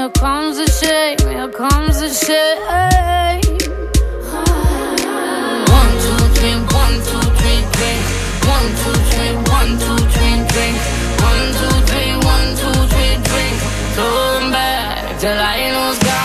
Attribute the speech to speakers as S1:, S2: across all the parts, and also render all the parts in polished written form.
S1: Here comes the shame, here comes the shame. 1, 2, 3, 1, 2, 3, drink. 1, 2, 3, 1, 2, 3, drink. 1, 2, 3, 1, 2, 3, drink. Turn back till I was gone.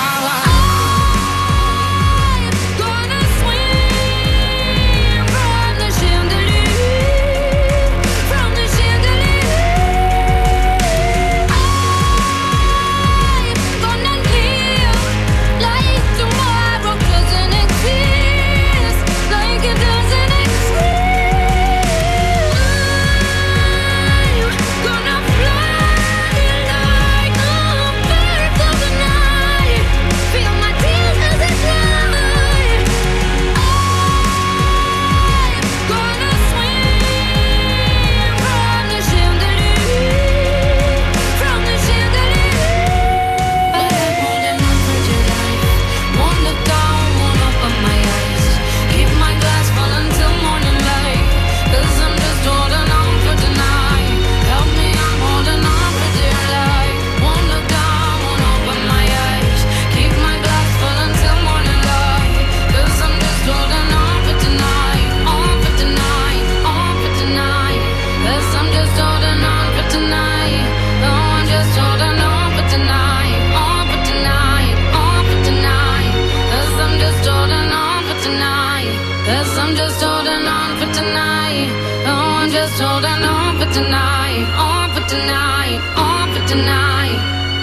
S1: Tonight, on for tonight, on for tonight.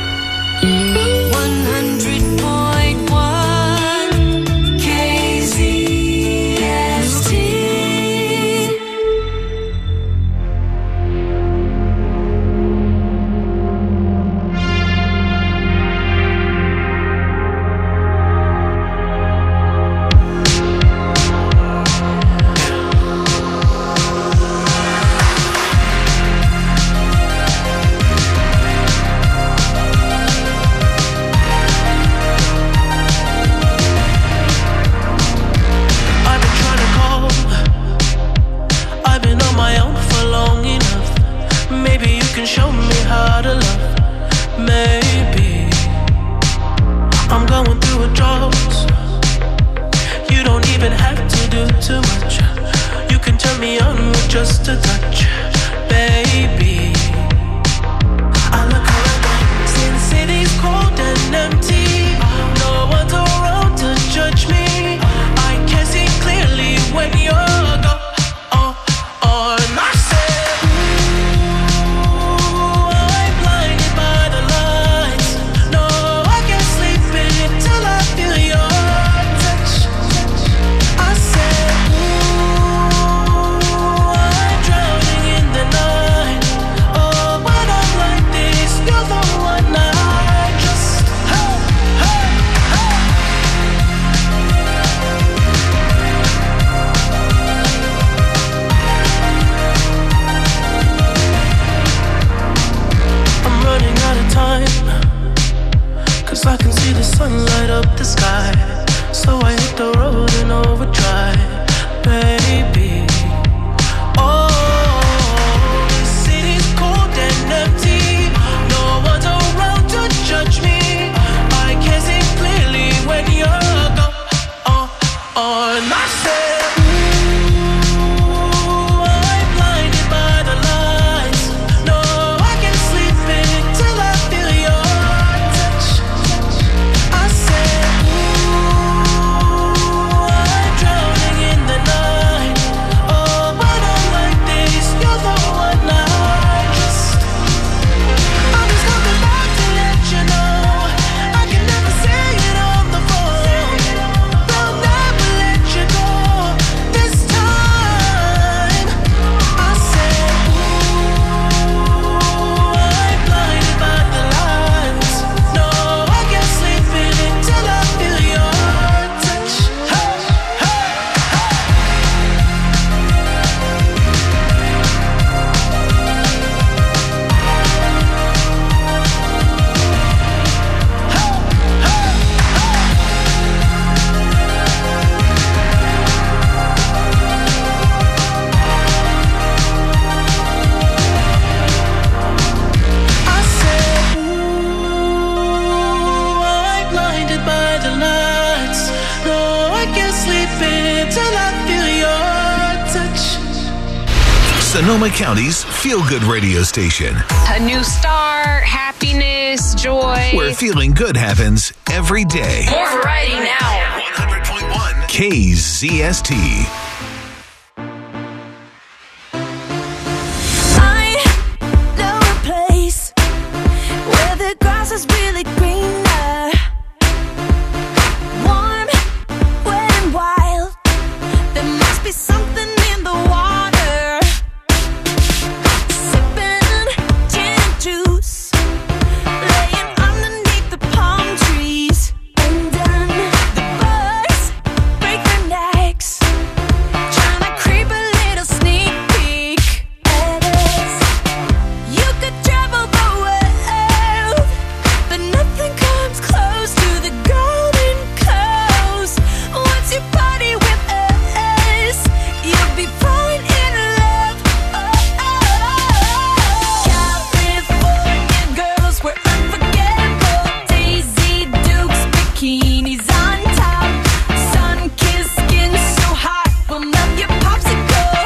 S1: 100.1 KZST.
S2: Show me how to love. Maybe I'm going through a drought. You don't even have to do too much. You can turn me on with just a touch, baby. I look around, since city's cold and empty. No one's around to judge me. I can see clearly when you're gone. I said drowning
S3: Sonoma County's feel-good radio station.
S4: A new start, happiness, joy.
S3: Where feeling good happens every day.
S4: More variety now.
S3: 100.1 KZST.
S5: I know a place where the grass is really greener. Warm, wet and wild. There must be something in the water. Sipping gin and juice, laying underneath the palm trees. And then the bugs break their necks, trying to creep a little sneak peek at us. You could travel the world, but nothing comes close to the Golden Coast. Once you party with us, you'll be falling in love. California girls, we're unforgettable. Daisy Dukes, bikinis on top. Sun-kissed skin so hot, we'll melt your popsicle.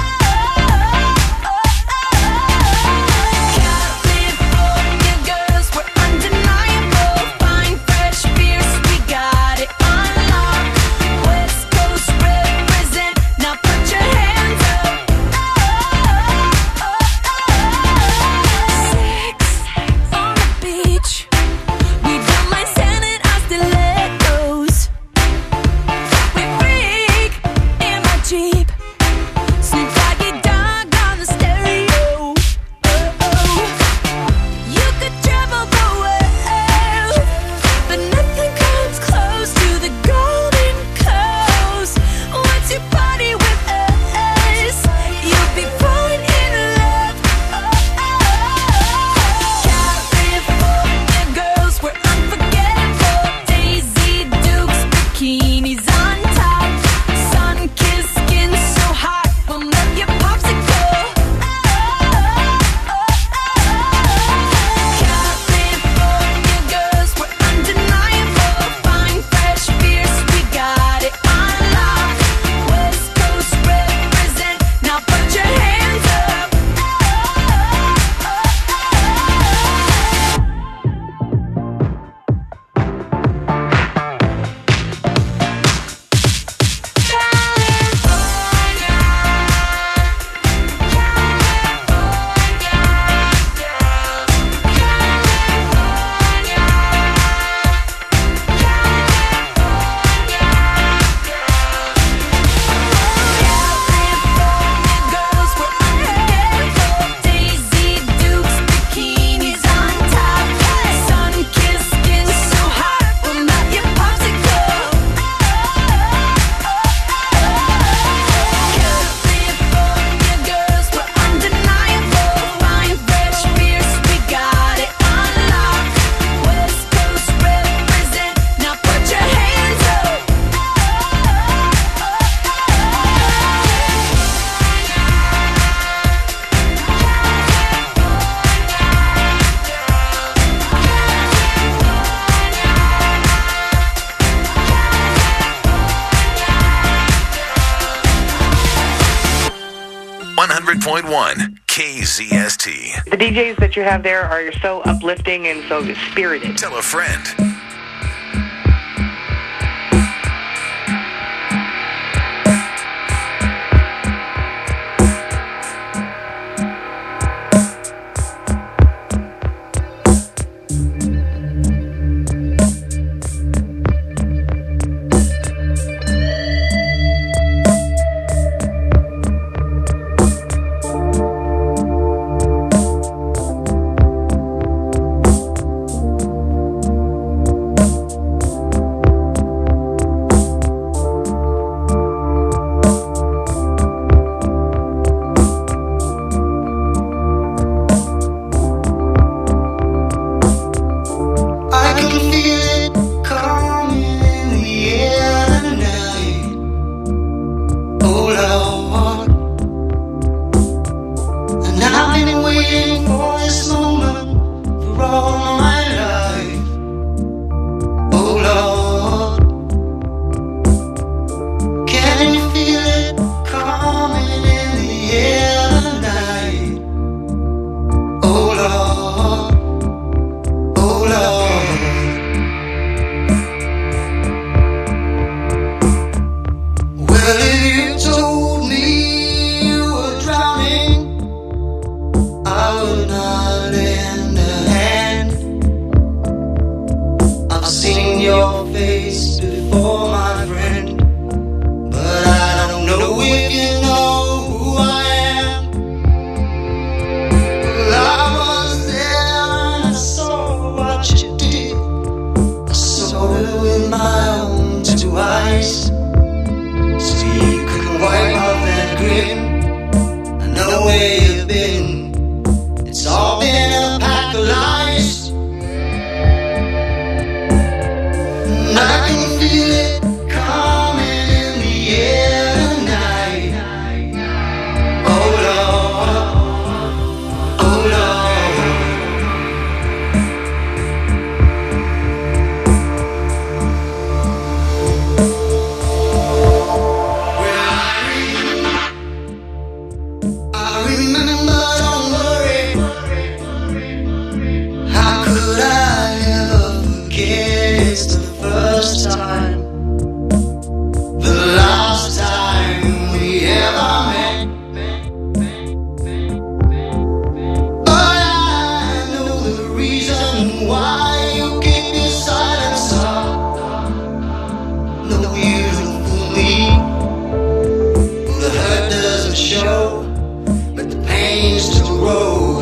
S5: California girls, we're undeniable. Fine, fresh beers, we got it on lock. West Coast represent, now put your hands up. Sex on the beach, we don't mind standing on stilettos. We freak in my Jeep, Snoop Doggy Dogg on the stereo. You could travel the world, but nothing comes close to the Golden Coast. Once you party with us, you'll be falling in love. California girls, we're unforgettable. Daisy Dukes, bikinis on top. Sun-kissed skin so hot, we'll melt your popsicle. California girls, we're undeniable. Fine, fresh beers, we got it on lock. West Coast represent, now put your hands up. California girls, we're unforgettable. Daisy Dukes, bikinis on top. Sun-kissed skin so hot, we'll melt your popsicle. California girls, we're undeniable. Fine, fresh beers, we got it on lock. West Coast represent, now put your hands up.
S3: KZST.
S6: The DJs that you have there are so uplifting and so spirited.
S3: Tell a friend.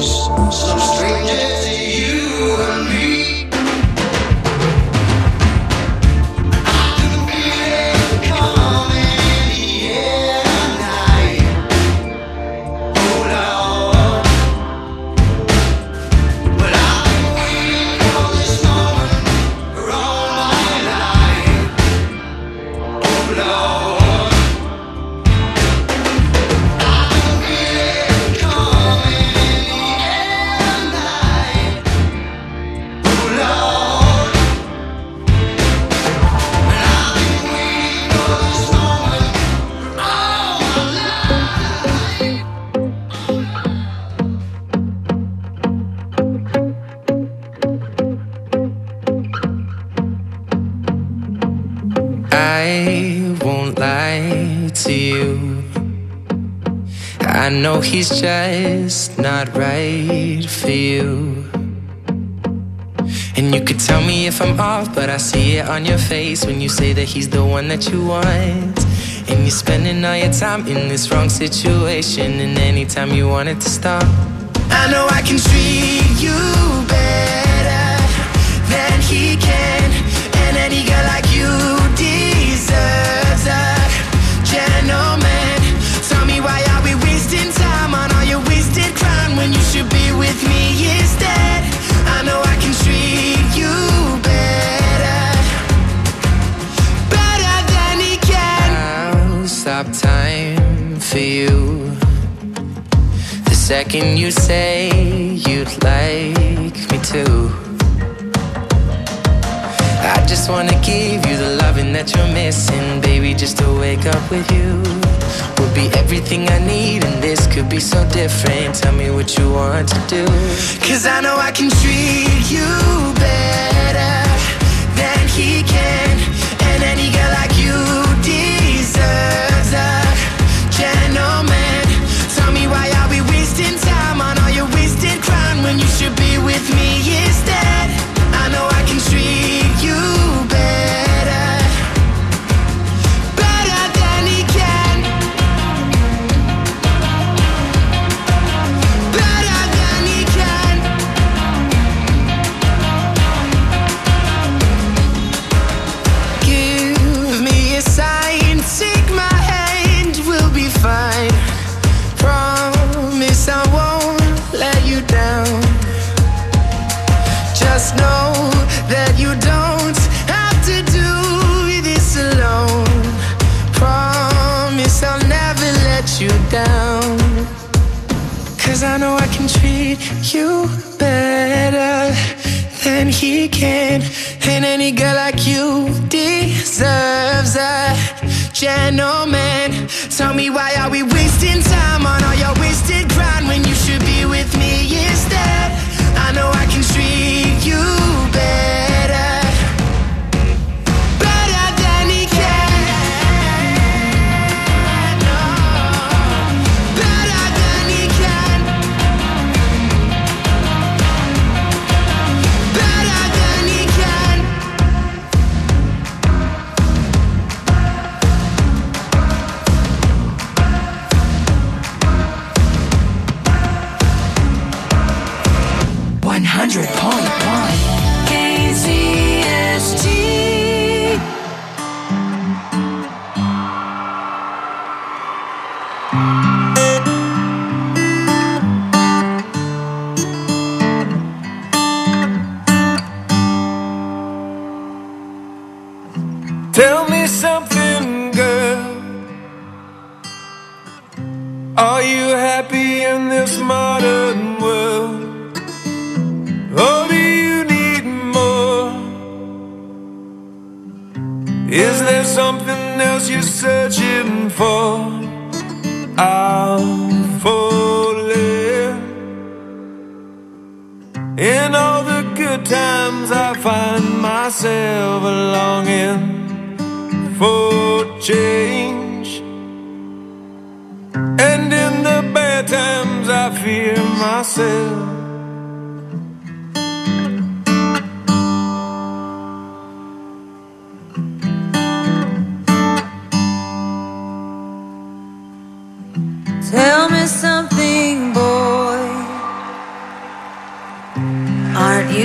S7: Some stranger to you and me.
S8: I won't lie to you. I know he's just not right for you. And you could tell me if I'm off, but I see it on your face when you say that he's the one that you want. And you're spending all your time in this wrong situation, and anytime you want it to stop, I know I can treat you better than he can. And any girl like you deserves a gentleman. Tell me, why are we wasting time on all your wasted crown when you should be with me instead? I know I can treat you better, better than he can. I'll stop time for you the second you say you'd like me to. I just wanna give you the loving that you're missing, baby. Just to wake up with you would be everything I need, and this could be so different. Tell me what you want to do, 'cause I know I can treat you better than he can. And any girl like you deserves a gentleman. Tell me, why are we wasting time on all your wasted crown when you should be with me instead? I know I can treat you better, better than he can, better than he can. Give me a sign, take my hand, we'll be fine. Promise I won't let you down. Just know that you don't have to do this alone. Promise I'll never let you down, 'cause I know I can treat you better than he can. And any girl like you deserves a gentleman. Tell me, why are we wasting time on all your wasted grind when you should be with me instead? I know I can treat you better, better than he can. No, better than he can, better than he can.
S5: KZST.
S9: Tell me something, girl. Are you happy in this modern world? Or do you need more? Is there something else you're searching for? I'm falling. In all the good times I find myself longing for change, and in the bad times I fear myself.
S5: Tell me something, boy.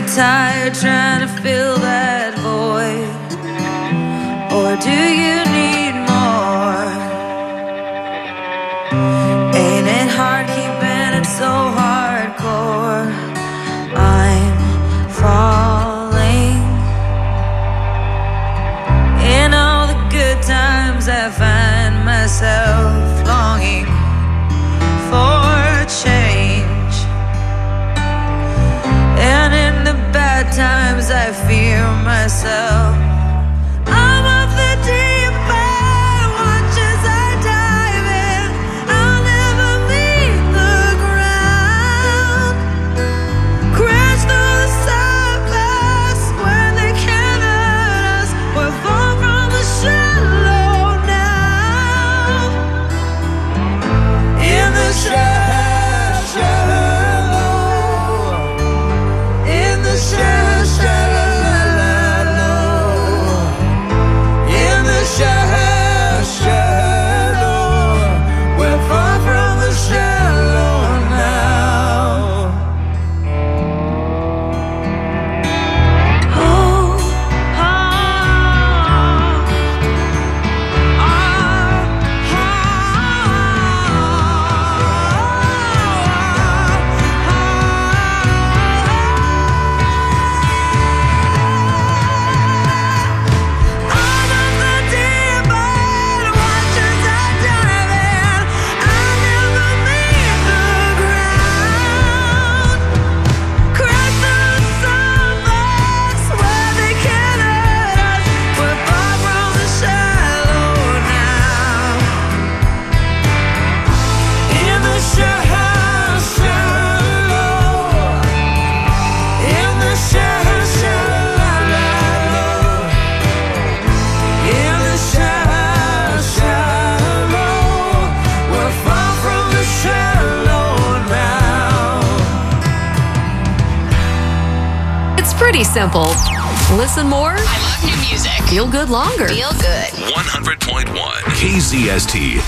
S5: tired trying to fill that void? Or do you need more? Ain't it hard keeping it so hardcore? I'm falling. In all the good times I find myself longing for change, and in the bad times I fear myself. I'm of the deep end, watch as I dive in. I'll never leave the ground. Crash through the surface when they can't hurt us. We're far from the shallow now. In the shallow, in the shallow.
S10: Pretty simple. Listen more.
S4: I love new music.
S10: Feel good longer.
S4: Feel good.
S3: 100.1 KZST.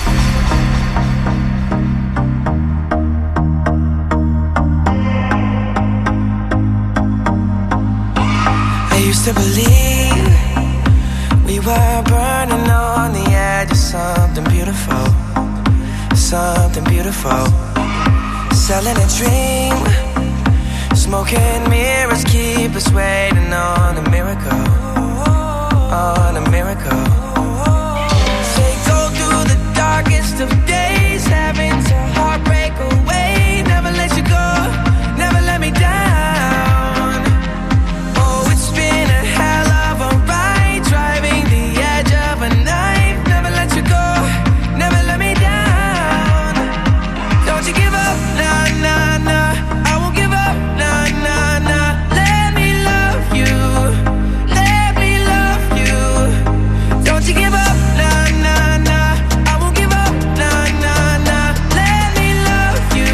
S8: I used to believe we were burning on the edge of something beautiful. Something beautiful. Selling a dream. Smoking mirrors keep us waiting on a miracle. On a miracle. Say go through the darkest of days, having to heartbreak away. Never let you go, never let me down. Oh, it's been a hell of a ride, driving the edge of a knife. Never let you go, never let me down. Don't you give up, nah, nah, nah. I won't give up, nah, nah, nah. Let me love you, let me love you. Don't you give up, nah, nah, nah. I won't give up, nah, nah, nah. Let me love you,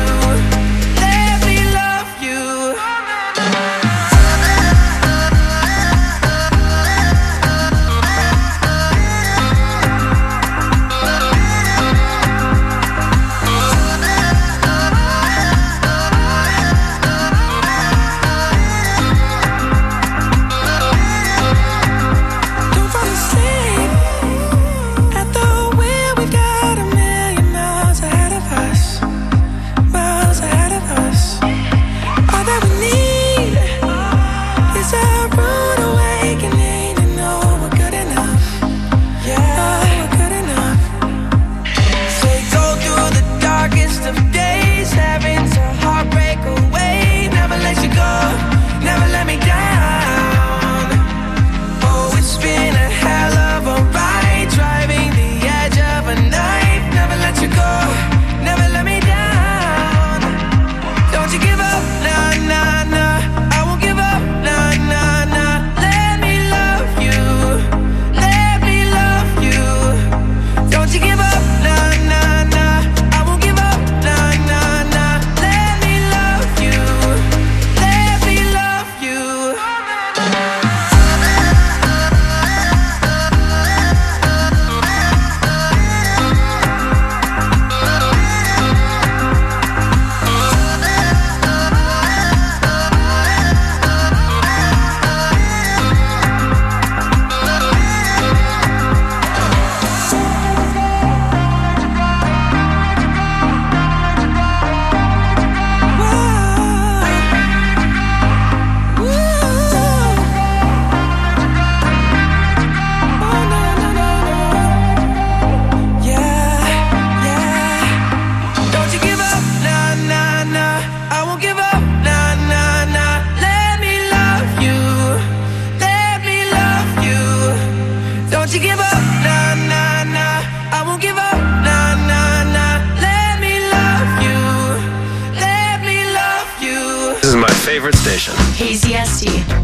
S11: favorite station.
S12: KZST.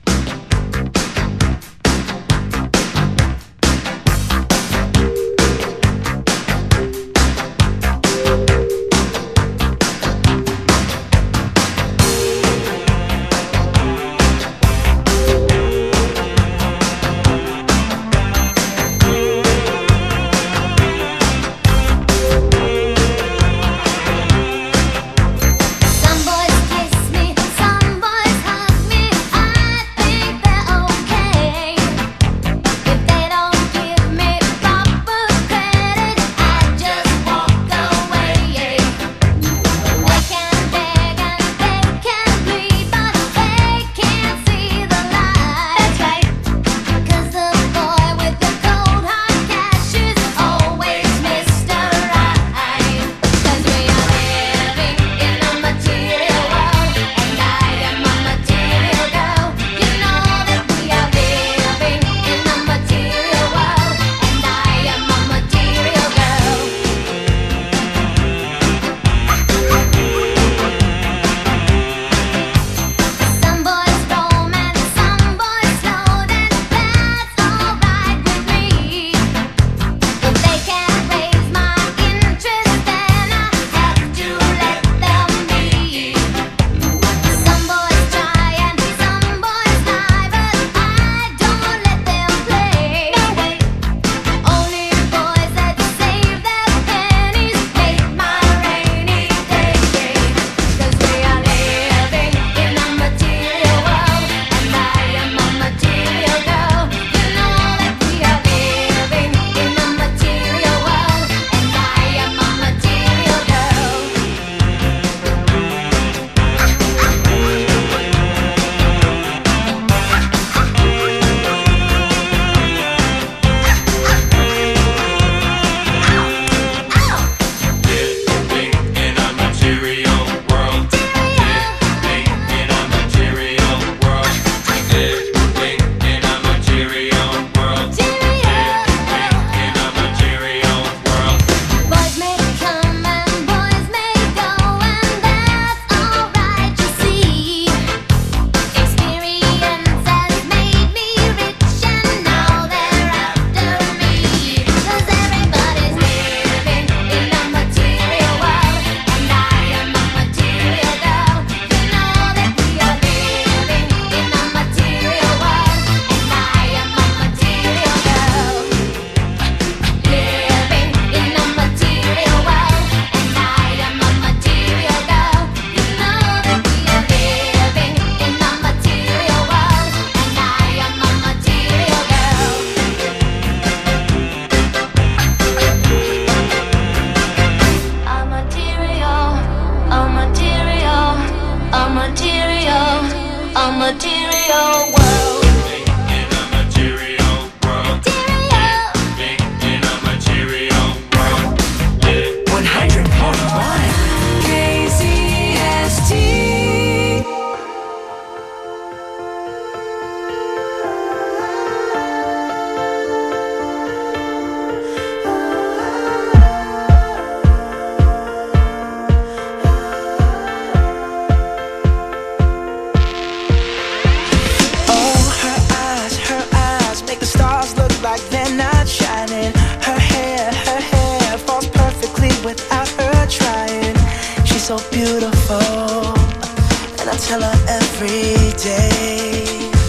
S2: So beautiful, and I tell her every day.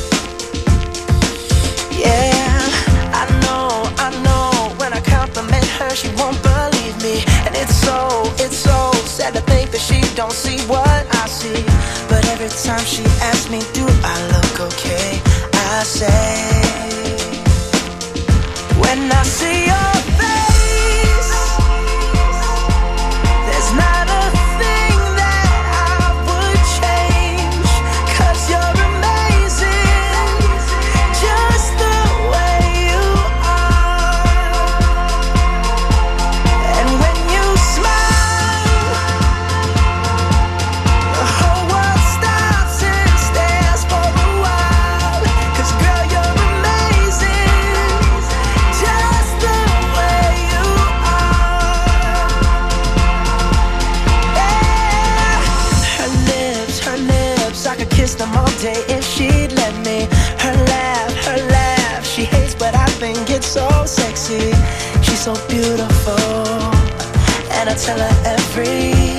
S2: Yeah, I know, when I compliment her, she won't believe me. And it's so sad to think that she don't see what I see. But every time she asks me, do I look okay? I say, when I see your face, there's not a thing that I would change. 'Cause you're amazing, just the way you are. And when you smile, the whole world stops and stares for a while. 'Cause girl, you're amazing, just the way
S11: could kiss them all day if she'd let me. Her laugh, she hates but I think it's so sexy. She's so beautiful, and I tell her every